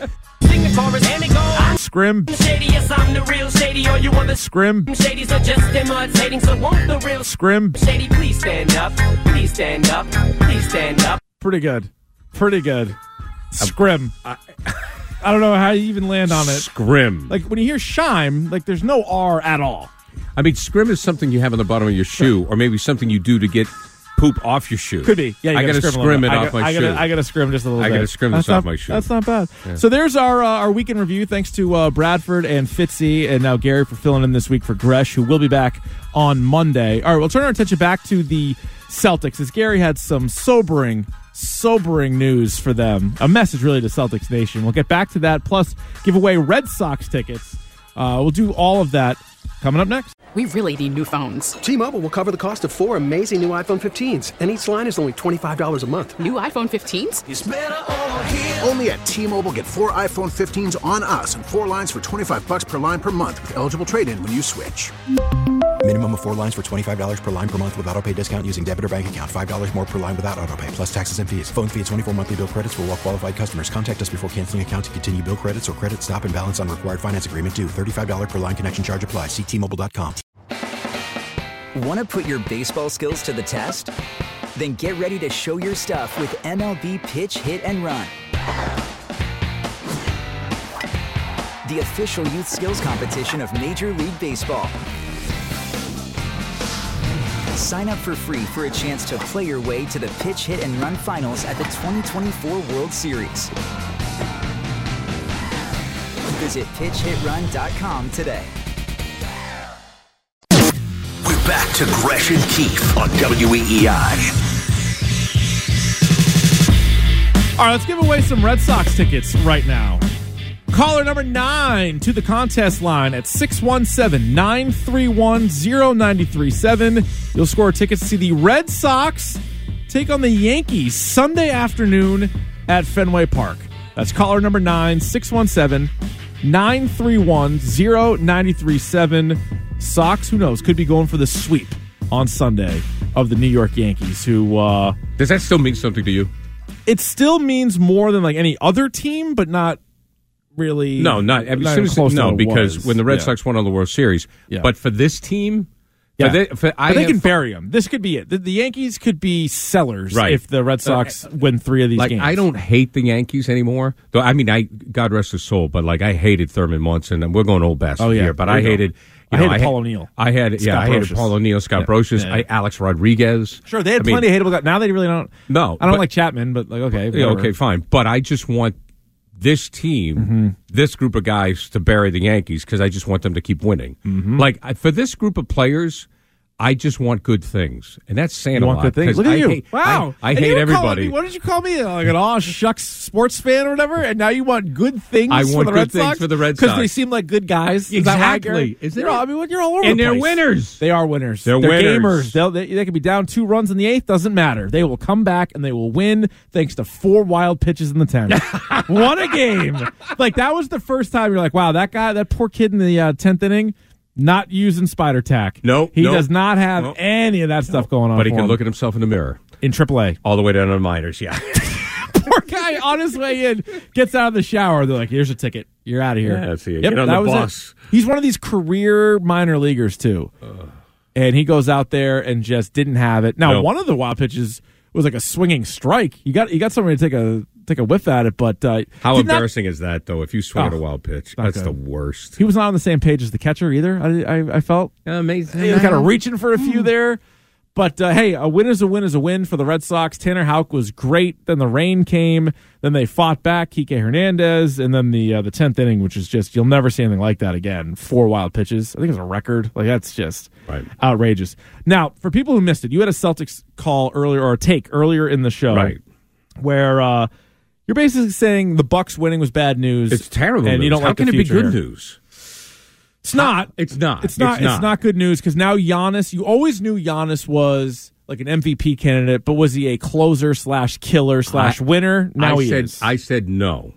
Scrim. Shady, yes, I'm the real Shady. All you other Scrim. Shadys are just imitating, so won't the real Scrim. Shady please stand up? Please stand up. Please stand up. Pretty good. Pretty good. Scrim. I, I don't know how you even land on it. Scrim. Like when you hear Shime, like there's no R at all. I mean, scrim is something you have on the bottom of your shoe, or maybe something you do to get poop off your shoe. Could be. Yeah, you I gotta gotta scrim a scrim little it bit. I off got- my I shoe. gotta, I gotta scrim just a little I bit. gotta scrim this That's off not- my shoe. That's not bad. Yeah. So there's our uh, our weekend review. Thanks to uh, Bradford and Fitzy, and now Gary for filling in this week for Gresh, who will be back on Monday. All right, we'll turn our attention back to the Celtics, as Gary had some sobering, sobering news for them. A message really to Celtics Nation. We'll get back to that, plus give away Red Sox tickets. Uh, we'll do all of that coming up next. We really need new phones. T-Mobile will cover the cost of four amazing new iPhone fifteens, and each line is only twenty-five dollars a month. New iPhone fifteens? Only at T-Mobile, get four iPhone fifteens on us and four lines for twenty-five bucks per line per month with eligible trade-in when you switch. Minimum of four lines for twenty-five dollars per line per month with autopay discount using debit or bank account. five dollars more per line without autopay, plus taxes and fees. Phone fee at twenty-four monthly bill credits for well-qualified customers. Contact us before canceling account to continue bill credits or credit stop and balance on required finance agreement due. thirty-five dollars per line connection charge applies. See T Mobile dot com. Want to put your baseball skills to the test? Then get ready to show your stuff with M L B Pitch, Hit, and Run. The official youth skills competition of Major League Baseball. Sign up for free for a chance to play your way to the Pitch, Hit, and Run finals at the twenty twenty-four World Series. Visit pitch hit run dot com today. We're back to Gresh and Keith on W E E I. All right, let's give away some Red Sox tickets right now. Caller number nine to the contest line at six one seven, nine three one, zero nine three seven. You'll score tickets to see the Red Sox take on the Yankees Sunday afternoon at Fenway Park. That's caller number nine, six one seven, nine three one, zero nine three seven. Sox, who knows, could be going for the sweep on Sunday of the New York Yankees, who... Uh, Does that still mean something to you? It still means more than like any other team, but not really... No, not... I mean, not as soon as close it, no, to what it because was. when the Red Yeah. Sox won on the World Series. Yeah. But for this team... Yeah, for they, for, but I they have- can bury them. This could be it. The, the Yankees could be sellers Right. if the Red Sox Uh, win three of these like, games. I don't hate the Yankees anymore. Though I mean, I God rest his soul, but like I hated Thurman Munson, and we're going old bastard Oh, yeah. here. But There I you go. hated, you I know, hated I Paul had- O'Neill. I had, yeah, Scott I hated Brocious. Paul O'Neill, Scott Yeah. Brocious, Yeah. I, Alex Rodriguez. Sure, they had I mean, plenty of hateable guys. Now they really don't. No, I don't but- like Chapman, but like okay, Yeah, whatever. okay, fine. But I just want this team, Mm-hmm. this group of guys, to bury the Yankees because I just want them to keep winning. Mm-hmm. Like I- for this group of players. I just want good things, and that's saying You a want lot. good things? 'cause Look at I you! hate- Wow, I, I And hate you were calling everybody. me- what did you call me? Like an aw shucks sports fan or whatever? And now you want good things? I for want the good Red things Sox? for the Red because Sox. they seem like good guys. Is that right, Gary? Exactly. Isn't You're all, it? I mean, you're all over And the they're place. winners. They are winners. They're They're winners. gamers. They'll, they they could be down two runs in the eighth. Doesn't matter. They will come back and they will win thanks to four wild pitches in the tenth. What a game! Like that was the first time you're like, wow, that guy, that poor kid in the uh, tenth inning. Not using spider tack. No, he no, does not have no. any of that stuff going on. But he for can him. look at himself in the mirror in triple A. all the way down to the minors. Yeah. Poor guy on his way in gets out of the shower. They're like, "Here's a ticket. You're out of here." Yeah, see, get on that the was bus. it. He's one of these career minor leaguers too, and he goes out there and just didn't have it. Now, No. one of the wild pitches was like a swinging strike. You got you got somebody to take a take a whiff at it, but uh, How did not- embarrassing is that, though? If you swing at a Oh, wild pitch, not that's good. the worst. He was not on the same page as the catcher either. I I, I felt amazing. he was kind of reaching for a few there. But uh, hey, a win is a win is a win for the Red Sox. Tanner Houck was great. Then the rain came. Then they fought back. Kike Hernandez, and then the uh, the tenth inning, which is just you'll never see anything like that again. Four wild pitches. I think it's a record. Like that's just Right. outrageous. Now, for people who missed it, you had a Celtics call earlier or a take earlier in the show, Right. Where uh, you're basically saying the Bucks winning was bad news. It's terrible and news. you don't How like can the it be future good here. news? It's not. It's not. It's not. It's It's not. not, good news because now Giannis. You always knew Giannis was like an M V P candidate, but was he a closer slash killer slash I- winner? Now I he said, is. I said no.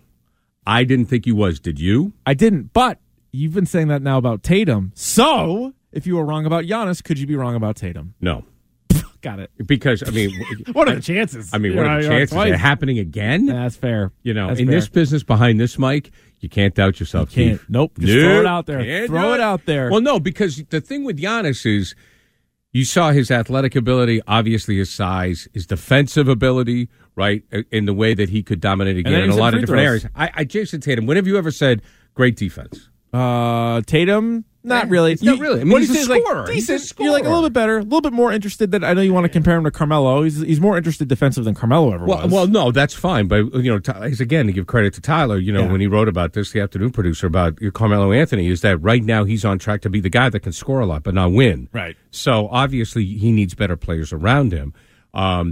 I didn't think he was. Did you? I didn't, but you've been saying that now about Tatum. So if you were wrong about Giannis, could you be wrong about Tatum? No. Got it. Because, I mean... What are the chances? I mean, You're what are the right, you're chances? twice. Is it happening again? That's fair. You know, That's in fair. this business, behind this mic, you can't doubt yourself, You can't. Keith. Nope. Just Nope. throw it out there. Can't Throw do it out there. Well, no, because the thing with Giannis is you saw his athletic ability, obviously his size, his defensive ability, right, in the way that he could dominate again then in a he's in lot of free different throws. areas. I, I Jason Tatum, when have you ever said great defense? Uh, Tatum, not really. It's not really. I mean, what he's do you a say is, scorer. Like, He's a decent. You're like a scorer. little bit better, a little bit more interested. That I know you want to compare him to Carmelo. He's he's more interested defensive than Carmelo ever Well, was. well, no, that's fine. But, you know, Ty- again, to give credit to Tyler, you know, Yeah. when he wrote about this, the afternoon producer, about Carmelo Anthony, is that right now he's on track to be the guy that can score a lot but not win. Right. So, obviously, he needs better players around him. Um,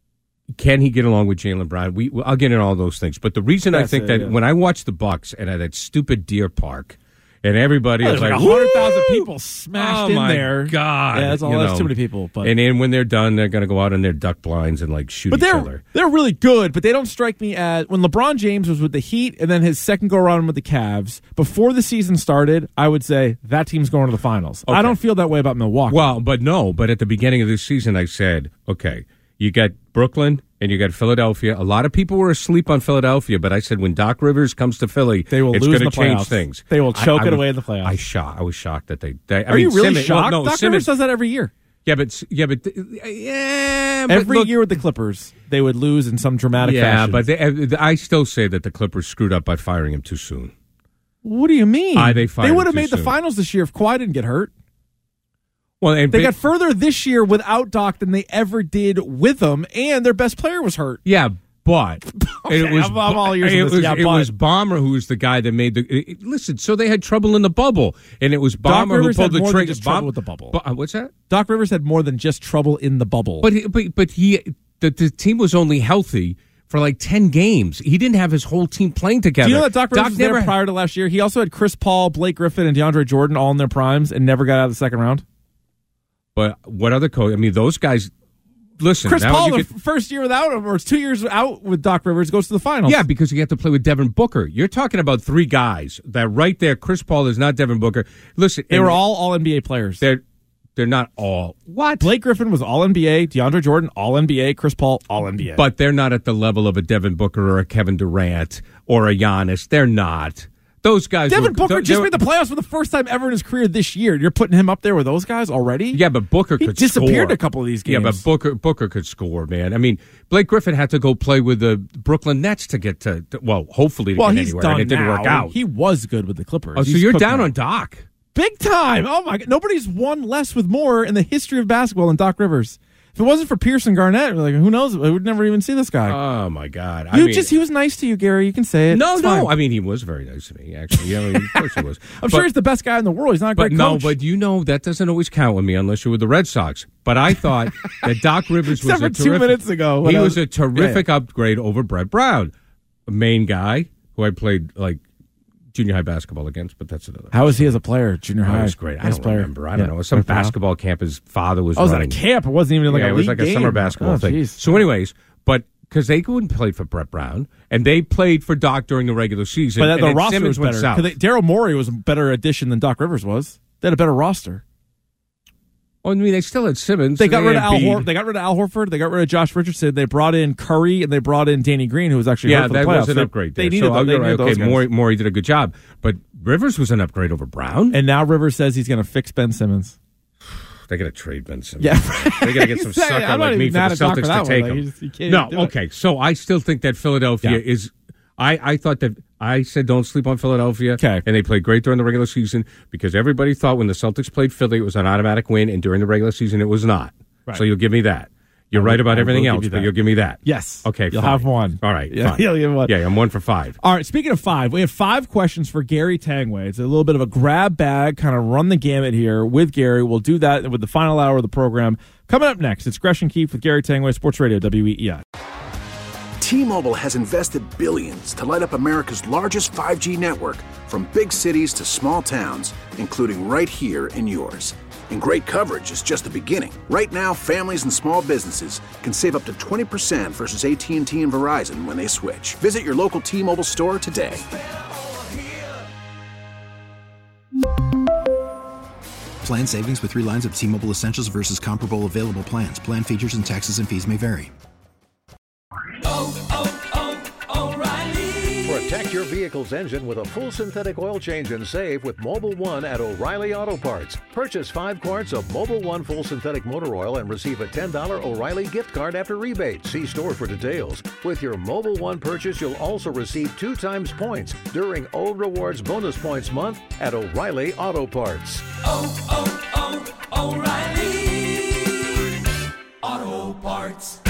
can he get along with Jaylen Brown? We, I'll get into all those things. But the reason I That's think it, that yeah. when I watch the Bucks and at that stupid Deer Park, and everybody Oh, is there's like, like a hundred "Woo!" thousand people smashed oh, in my there. God. Yeah, that's all. You That's know. too many people. But And then when they're done, they're going to go out on their duck blinds and, like, shoot but each they're other. they're really good. But they don't strike me as when LeBron James was with the Heat and then his second go around with the Cavs before the season started. I would say that team's going to the finals. I Okay. don't feel that way about Milwaukee. Well, but no, but at the beginning of this season, I said, okay, you got Brooklyn and you got Philadelphia. A lot of people were asleep on Philadelphia, but I said when Doc Rivers comes to Philly, They will it's lose going in to the change playoffs. things. They will choke I- I it was- away in the playoffs. I shocked. I was shocked that they. they I Are mean, you really Simmons- shocked? Well, no, Doc Simmons, Rivers does that every year. Yeah, but yeah, but yeah, but Every look- year with the Clippers, they would lose in some dramatic Yeah, fashion. but they, I still say that the Clippers screwed up by firing him too soon. What do you mean? I- they fired they him would have too made the soon. finals this year if Kawhi didn't get hurt. Well, and They ba- got further this year without Doc than they ever did with him, and their best player was hurt. Yeah, but Okay, it was I'm- I'm all ears it on this. was, Yeah, it but- was Bomber who was the guy that made the. It, listen, so they had trouble in the bubble, and it was Doc Bomber who Rivers pulled had the more than trigger. just trouble Bom- with the bubble. Bo- uh, what's that? Doc Rivers had more than just trouble in the bubble. But he, but but he the, the team was only healthy for like ten games. He didn't have his whole team playing together. Do you know that Doc Rivers Doc was never there prior to last year? He also had Chris Paul, Blake Griffin, and DeAndre Jordan all in their primes and never got out of the second round. But what other coach? I mean, those guys. Listen, Chris now Paul, you the could- f- first year without him, or two years out with Doc Rivers, goes to the finals. Yeah, because you have to play with Devin Booker. You're talking about three guys that right there. Chris Paul is not Devin Booker. Listen, They and were all all N B A players. They're they're not all. What? Blake Griffin was all N B A. DeAndre Jordan, all N B A. Chris Paul, all N B A. But they're not at the level of a Devin Booker or a Kevin Durant or a Giannis. They're not. Those guys. Devin were, Booker they just were- made the playoffs for the first time ever in his career this year. You're putting him up there with those guys already? Yeah, but Booker he could disappeared score. a couple of these games. Yeah, but Booker Booker could score, man. I mean, Blake Griffin had to go play with the Brooklyn Nets to get to, to well, hopefully to well, get he's anywhere, done and it didn't now. work out. He was good with the Clippers. Oh, so He's you're cooked down now. on Doc. Big time. Oh, my God. Nobody's won less with more in the history of basketball than Doc Rivers. If it wasn't for Pierce and Garnett, like, who knows? I would never even see this guy. Oh, my God. I You mean, just He was nice to you, Gary. You can say it. no, It's no. fine. I mean, he was very nice to me, actually. Yeah, I mean, of course he was. I'm sure he's the best guy in the world. He's not a But great no, coach. but you know that doesn't always count with me unless you're with the Red Sox. But I thought that Doc Rivers was Except a for two terrific, minutes ago when He I was was- a terrific upgrade over Brett Brown, a main guy who I played like junior high basketball against. But that's another. How was he as a player, junior Oh, high? He was great. I Nice don't player. remember. I don't Yeah. know. Some Brett Brown. basketball camp his father was Oh, was it a running. camp? It wasn't even like yeah, a it was league like a summer game. basketball Oh, thing. jeez. So, anyways, but because they wouldn't play for Brett Brown, and they played for Doc during the regular season, But and the then roster Simmons was went better. south. 'Cause they- Daryl Morey was a better addition than Doc Rivers was. They had a better roster. Well, I mean, they still had Simmons. They got rid of had Al. Embiid. Hor- they got rid of Al Horford. They got rid of Josh Richardson. They brought in Curry and they brought in Danny Green, who was actually Yeah, hurt for that the playoffs. was an They- upgrade. They there. needed, so, them. They you're right. needed Okay, those guys. Morey, Morey did a good job, but Rivers was an upgrade over Brown. And now Rivers says he's going to fix Ben Simmons. They got to trade Ben Simmons. Yeah, they got to get some Exactly. sucker I'm not like me even for mad the at Doc for Celtics that to take one. Like, him. you just- you can't no, do it. okay. So I still think that Philadelphia Yeah. is. I, I thought that I said don't sleep on Philadelphia. Okay. And they played great during the regular season because everybody thought when the Celtics played Philly it was an automatic win, and during the regular season it was not. Right. So you'll give me that. You're I right will- about I everything will give else, you but that. you'll give me that. Yes. Okay. You'll fine. have one. All right. Yeah, fine. you'll give one. Yeah, I'm one for five. All right, speaking of five, we have five questions for Gary Tangway. It's a little bit of a grab bag, kind of run the gamut here with Gary. We'll do that with the final hour of the program. Coming up next, it's Gresh and Keefe with Gary Tangway, Sports Radio, W E E I. T-Mobile has invested billions to light up America's largest five G network, from big cities to small towns, including right here in yours. And great coverage is just the beginning. Right now, families and small businesses can save up to twenty percent versus A T and T and Verizon when they switch. Visit your local T-Mobile store today. Plan savings with three lines of T-Mobile Essentials versus comparable available plans. Plan features and taxes and fees may vary. Protect your vehicle's engine with a full synthetic oil change and save with Mobile One at O'Reilly Auto Parts. Purchase five quarts of Mobile One full synthetic motor oil and receive a ten dollars O'Reilly gift card after rebate. See store for details. With your Mobile One purchase, you'll also receive two times points during O Rewards Bonus Points Month at O'Reilly Auto Parts. Oh, oh, oh, O'Reilly Auto Parts.